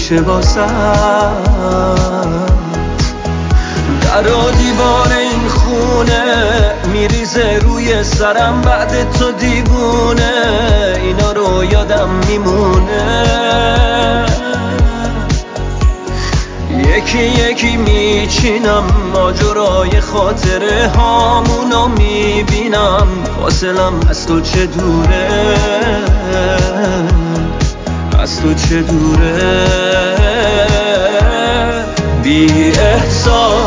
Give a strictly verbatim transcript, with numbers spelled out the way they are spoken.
میشه واسم. در و دیوار این خونه میریزه روی سرم بعد تو دیوونه، اینا رو یادم میمونه. یکی یکی میچینم ماجرای خاطره هامونو میبینم، فاصلم از تو چه دوره، از تو چه دوره. بی احساس